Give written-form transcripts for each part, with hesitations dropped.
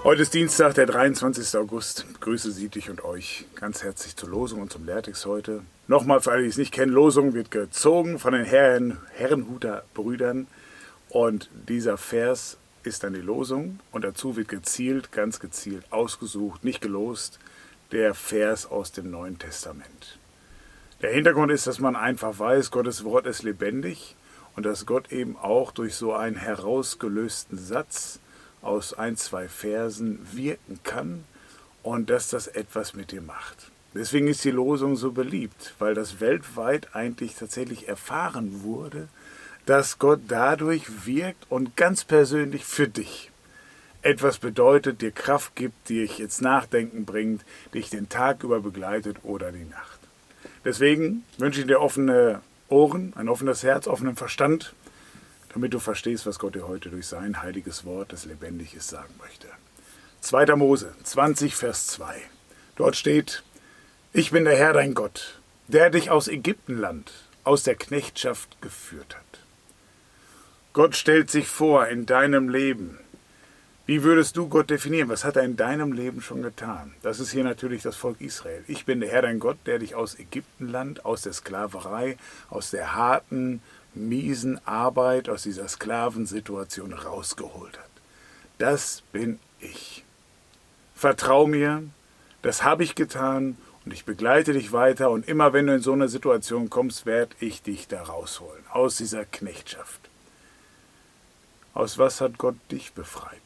Heute ist Dienstag, der 23. August. Ich grüße Sie, dich und euch ganz herzlich zur Losung und zum Lehrtext heute. Nochmal für alle, die es nicht kennen, Losung wird gezogen von den Herrenhuter Brüdern. Und dieser Vers ist dann die Losung. Und dazu wird gezielt, ganz gezielt ausgesucht, nicht gelost, der Vers aus dem Neuen Testament. Der Hintergrund ist, dass man einfach weiß, Gottes Wort ist lebendig und dass Gott eben auch durch so einen herausgelösten Satz aus 1, 2 Versen wirken kann und dass das etwas mit dir macht. Deswegen ist die Losung so beliebt, weil das weltweit eigentlich tatsächlich erfahren wurde, dass Gott dadurch wirkt und ganz persönlich für dich etwas bedeutet, dir Kraft gibt, dich ins Nachdenken bringt, dich den Tag über begleitet oder die Nacht. Deswegen wünsche ich dir offene Ohren, ein offenes Herz, offenen Verstand, damit du verstehst, was Gott dir heute durch sein heiliges Wort, das lebendig ist, sagen möchte. 2. Mose 20, Vers 2. Dort steht: Ich bin der Herr, dein Gott, der dich aus Ägyptenland, aus der Knechtschaft geführt hat. Gott stellt sich vor in deinem Leben. Wie würdest du Gott definieren? Was hat er in deinem Leben schon getan? Das ist hier natürlich das Volk Israel. Ich bin der Herr, dein Gott, der dich aus Ägyptenland, aus der Sklaverei, aus der harten, miesen Arbeit, aus dieser Sklavensituation rausgeholt hat. Das bin ich. Vertrau mir, das habe ich getan und ich begleite dich weiter und immer wenn du in so eine Situation kommst, werde ich dich da rausholen, aus dieser Knechtschaft. Aus was hat Gott dich befreit?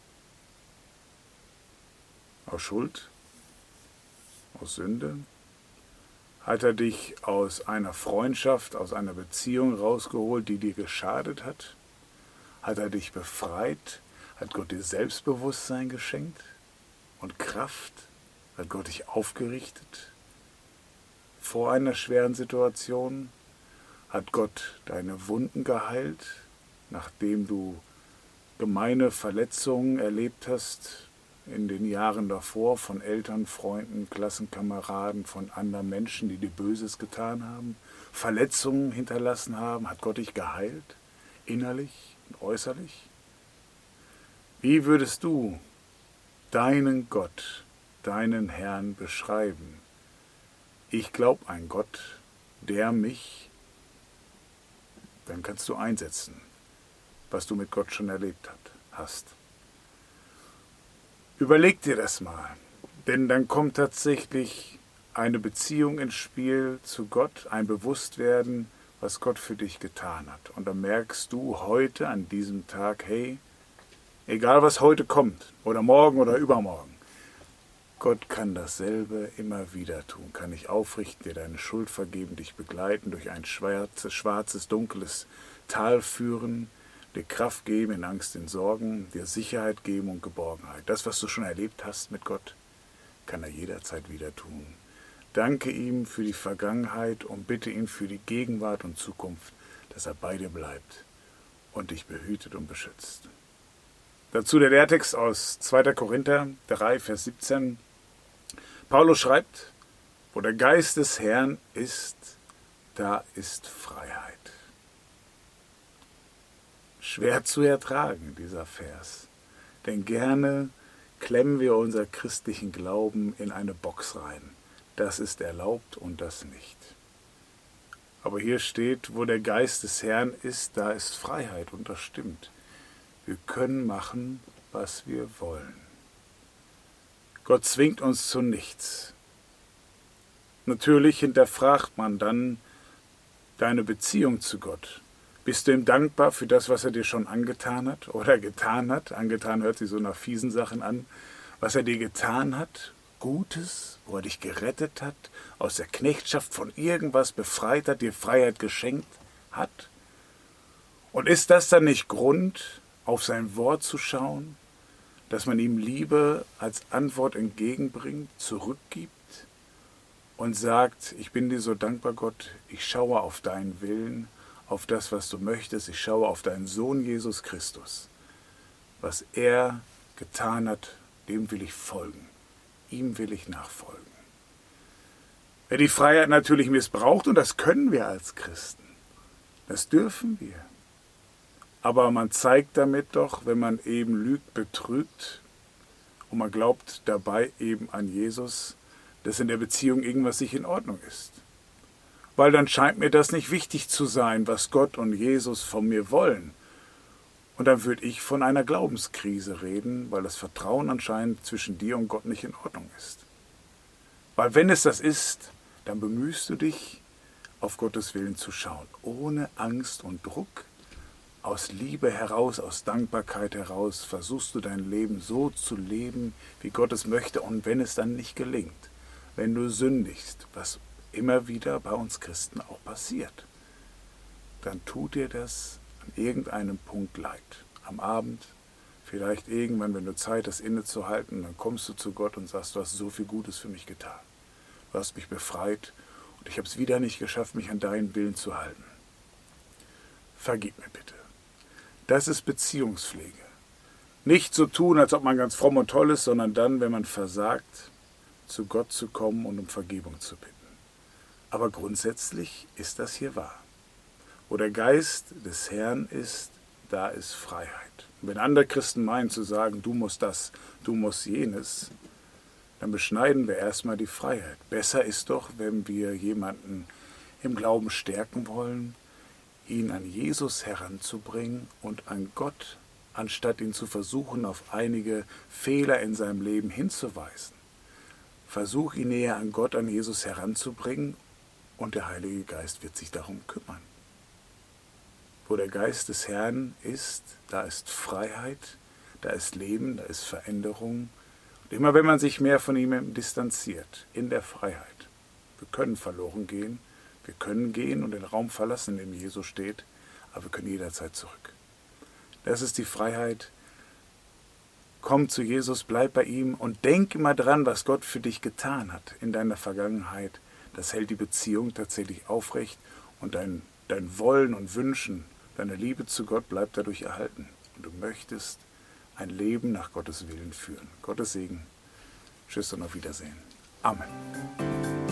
Aus Schuld? Aus Sünde? Hat er dich aus einer Freundschaft, aus einer Beziehung rausgeholt, die dir geschadet hat? Hat er dich befreit? Hat Gott dir Selbstbewusstsein geschenkt und Kraft? Hat Gott dich aufgerichtet vor einer schweren Situation? Hat Gott deine Wunden geheilt, nachdem du gemeine Verletzungen erlebt hast in den Jahren davor von Eltern, Freunden, Klassenkameraden, von anderen Menschen, die dir Böses getan haben, Verletzungen hinterlassen haben? Hat Gott dich geheilt, innerlich und äußerlich? Wie würdest du deinen Gott, deinen Herrn beschreiben? Ich glaube an Gott, der mich, dann kannst du einsetzen, was du mit Gott schon erlebt hast. Überleg dir das mal, denn dann kommt tatsächlich eine Beziehung ins Spiel zu Gott, ein Bewusstwerden, was Gott für dich getan hat. Und dann merkst du heute an diesem Tag, hey, egal was heute kommt oder morgen oder übermorgen, Gott kann dasselbe immer wieder tun, kann dich aufrichten, dir deine Schuld vergeben, dich begleiten, durch ein schwarzes, dunkles Tal führen, dir Kraft geben in Angst, in Sorgen, dir Sicherheit geben und Geborgenheit. Das, was du schon erlebt hast mit Gott, kann er jederzeit wieder tun. Danke ihm für die Vergangenheit und bitte ihn für die Gegenwart und Zukunft, dass er bei dir bleibt und dich behütet und beschützt. Dazu der Lehrtext aus 2. Korinther 3, Vers 17. Paulus schreibt: Wo der Geist des Herrn ist, da ist Freiheit. Schwer zu ertragen, dieser Vers. Denn gerne klemmen wir unser christlichen Glauben in eine Box rein. Das ist erlaubt und das nicht. Aber hier steht, wo der Geist des Herrn ist, da ist Freiheit. Und das stimmt. Wir können machen, was wir wollen. Gott zwingt uns zu nichts. Natürlich hinterfragt man dann deine Beziehung zu Gott. Bist du ihm dankbar für das, was er dir schon angetan hat oder getan hat? Angetan hört sich so nach fiesen Sachen an. Was er dir getan hat, Gutes, wo er dich gerettet hat, aus der Knechtschaft von irgendwas befreit hat, dir Freiheit geschenkt hat? Und ist das dann nicht Grund, auf sein Wort zu schauen, dass man ihm Liebe als Antwort entgegenbringt, zurückgibt und sagt, ich bin dir so dankbar, Gott, ich schaue auf deinen Willen, auf das, was du möchtest. Ich schaue auf deinen Sohn Jesus Christus. Was er getan hat, dem will ich folgen. Ihm will ich nachfolgen. Wer die Freiheit natürlich missbraucht, und das können wir als Christen, das dürfen wir. Aber man zeigt damit doch, wenn man eben lügt, betrügt, und man glaubt dabei eben an Jesus, dass in der Beziehung irgendwas nicht in Ordnung ist. Weil dann scheint mir das nicht wichtig zu sein, was Gott und Jesus von mir wollen. Und dann würde ich von einer Glaubenskrise reden, weil das Vertrauen anscheinend zwischen dir und Gott nicht in Ordnung ist. Weil wenn es das ist, dann bemühst du dich, auf Gottes Willen zu schauen, ohne Angst und Druck. Aus Liebe heraus, aus Dankbarkeit heraus versuchst du dein Leben so zu leben, wie Gott es möchte. Und wenn es dann nicht gelingt, wenn du sündigst, was immer wieder bei uns Christen auch passiert, dann tut dir das an irgendeinem Punkt leid. Am Abend, vielleicht irgendwann, wenn du Zeit hast, innezuhalten, dann kommst du zu Gott und sagst, du hast so viel Gutes für mich getan. Du hast mich befreit und ich habe es wieder nicht geschafft, mich an deinen Willen zu halten. Vergib mir bitte. Das ist Beziehungspflege. Nicht so tun, als ob man ganz fromm und toll ist, sondern dann, wenn man versagt, zu Gott zu kommen und um Vergebung zu bitten. Aber grundsätzlich ist das hier wahr. Wo der Geist des Herrn ist, da ist Freiheit. Und wenn andere Christen meinen zu sagen, du musst das, du musst jenes, dann beschneiden wir erstmal die Freiheit. Besser ist doch, wenn wir jemanden im Glauben stärken wollen, ihn an Jesus heranzubringen und an Gott, anstatt ihn zu versuchen, auf einige Fehler in seinem Leben hinzuweisen. Versuch ihn näher an Gott, an Jesus heranzubringen und der Heilige Geist wird sich darum kümmern. Wo der Geist des Herrn ist, da ist Freiheit, da ist Leben, da ist Veränderung. Und immer wenn man sich mehr von ihm distanziert, in der Freiheit, wir können verloren gehen, wir können gehen und den Raum verlassen, in dem Jesus steht, aber wir können jederzeit zurück. Das ist die Freiheit. Komm zu Jesus, bleib bei ihm und denk immer dran, was Gott für dich getan hat in deiner Vergangenheit. Das hält die Beziehung tatsächlich aufrecht und dein Wollen und Wünschen, deine Liebe zu Gott bleibt dadurch erhalten. Und du möchtest ein Leben nach Gottes Willen führen. Gottes Segen. Tschüss und auf Wiedersehen. Amen.